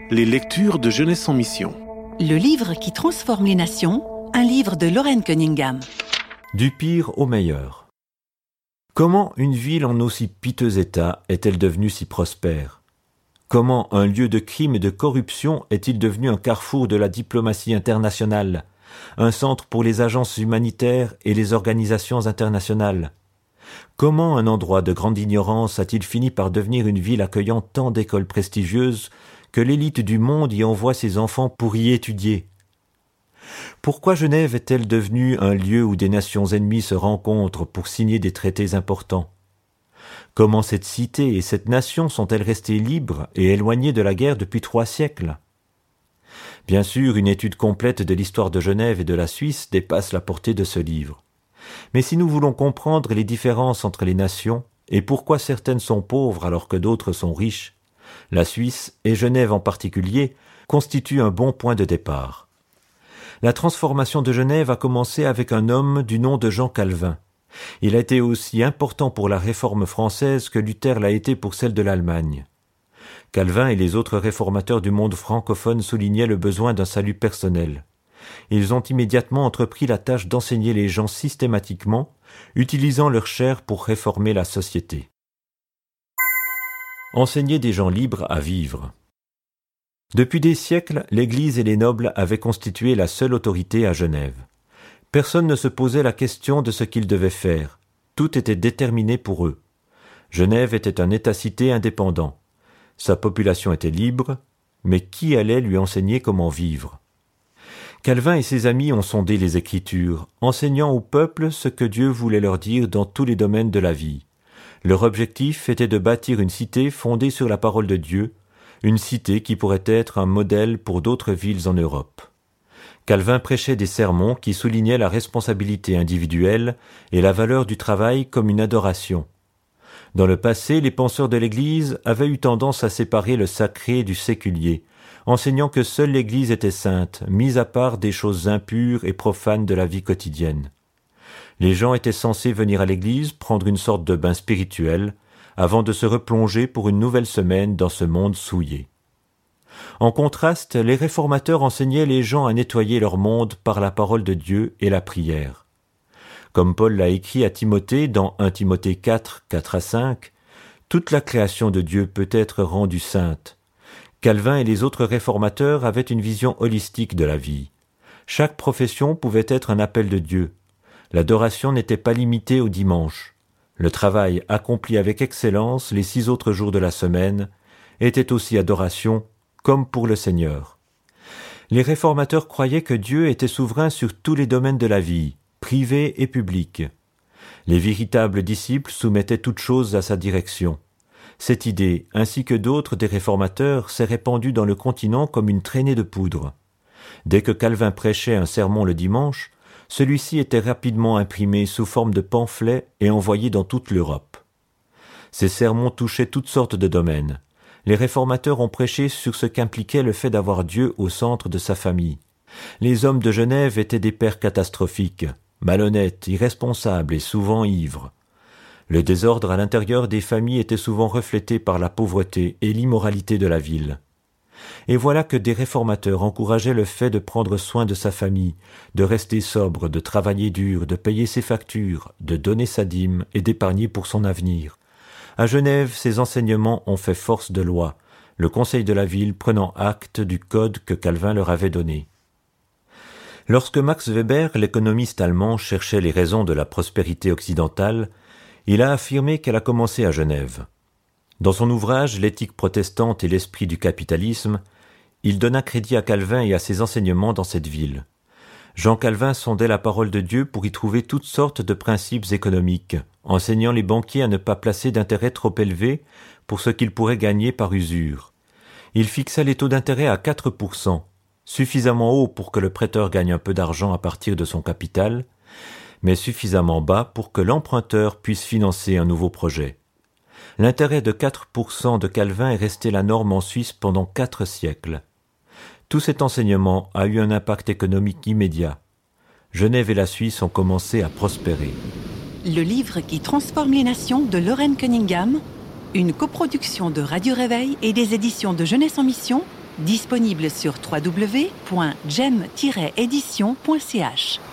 Les lectures de Jeunesse en mission. Le livre qui transforme les nations, un livre de Loren Cunningham. Du pire au meilleur. Comment une ville en aussi piteux état est-elle devenue si prospère ? Comment un lieu de crime et de corruption est-il devenu un carrefour de la diplomatie internationale, un centre pour les agences humanitaires et les organisations internationales ? Comment un endroit de grande ignorance a-t-il fini par devenir une ville accueillant tant d'écoles prestigieuses que l'élite du monde y envoie ses enfants pour y étudier ? Pourquoi Genève est-elle devenue un lieu où des nations ennemies se rencontrent pour signer des traités importants ? Comment cette cité et cette nation sont-elles restées libres et éloignées de la guerre depuis 3 siècles ? Bien sûr, une étude complète de l'histoire de Genève et de la Suisse dépasse la portée de ce livre. Mais si nous voulons comprendre les différences entre les nations et pourquoi certaines sont pauvres alors que d'autres sont riches, la Suisse, et Genève en particulier, constituent un bon point de départ. La transformation de Genève a commencé avec un homme du nom de Jean Calvin. Il a été aussi important pour la réforme française que Luther l'a été pour celle de l'Allemagne. Calvin et les autres réformateurs du monde francophone soulignaient le besoin d'un salut personnel. Ils ont immédiatement entrepris la tâche d'enseigner les gens systématiquement, utilisant leur chair pour réformer la société. Enseigner des gens libres à vivre. Depuis des siècles, l'Église et les nobles avaient constitué la seule autorité à Genève. Personne ne se posait la question de ce qu'ils devaient faire. Tout était déterminé pour eux. Genève était un État-cité indépendant. Sa population était libre, mais qui allait lui enseigner comment vivre ? Calvin et ses amis ont sondé les Écritures, enseignant au peuple ce que Dieu voulait leur dire dans tous les domaines de la vie. Leur objectif était de bâtir une cité fondée sur la parole de Dieu, une cité qui pourrait être un modèle pour d'autres villes en Europe. Calvin prêchait des sermons qui soulignaient la responsabilité individuelle et la valeur du travail comme une adoration. Dans le passé, les penseurs de l'Église avaient eu tendance à séparer le sacré du séculier, enseignant que seule l'Église était sainte, mise à part des choses impures et profanes de la vie quotidienne. Les gens étaient censés venir à l'Église prendre une sorte de bain spirituel, avant de se replonger pour une nouvelle semaine dans ce monde souillé. En contraste, les réformateurs enseignaient les gens à nettoyer leur monde par la parole de Dieu et la prière. Comme Paul l'a écrit à Timothée dans 1 Timothée 4, 4-5, « Toute la création de Dieu peut être rendue sainte. » Calvin et les autres réformateurs avaient une vision holistique de la vie. Chaque profession pouvait être un appel de Dieu. L'adoration n'était pas limitée au dimanche. Le travail accompli avec excellence les 6 autres jours de la semaine était aussi adoration, comme pour le Seigneur. Les réformateurs croyaient que Dieu était souverain sur tous les domaines de la vie, privés et publics. Les véritables disciples soumettaient toutes choses à sa direction. Cette idée, ainsi que d'autres des réformateurs, s'est répandue dans le continent comme une traînée de poudre. Dès que Calvin prêchait un sermon le dimanche, celui-ci était rapidement imprimé sous forme de pamphlets et envoyé dans toute l'Europe. Ces sermons touchaient toutes sortes de domaines. Les réformateurs ont prêché sur ce qu'impliquait le fait d'avoir Dieu au centre de sa famille. Les hommes de Genève étaient des pères catastrophiques, malhonnêtes, irresponsables et souvent ivres. Le désordre à l'intérieur des familles était souvent reflété par la pauvreté et l'immoralité de la ville. Et voilà que des réformateurs encourageaient le fait de prendre soin de sa famille, de rester sobre, de travailler dur, de payer ses factures, de donner sa dîme et d'épargner pour son avenir. À Genève, ces enseignements ont fait force de loi, le conseil de la ville prenant acte du code que Calvin leur avait donné. Lorsque Max Weber, l'économiste allemand, cherchait les raisons de la prospérité occidentale, il a affirmé qu'elle a commencé à Genève. Dans son ouvrage « L'éthique protestante et l'esprit du capitalisme », il donna crédit à Calvin et à ses enseignements dans cette ville. Jean Calvin sondait la parole de Dieu pour y trouver toutes sortes de principes économiques, enseignant les banquiers à ne pas placer d'intérêts trop élevés pour ce qu'ils pourraient gagner par usure. Il fixa les taux d'intérêt à 4%, suffisamment haut pour que le prêteur gagne un peu d'argent à partir de son capital, mais suffisamment bas pour que l'emprunteur puisse financer un nouveau projet. L'intérêt de 4% de Calvin est resté la norme en Suisse pendant 4 siècles. Tout cet enseignement a eu un impact économique immédiat. Genève et la Suisse ont commencé à prospérer. Le livre qui transforme les nations de Loren Cunningham, une coproduction de Radio Réveil et des éditions de Jeunesse en mission Disponible sur www.gem-édition.ch.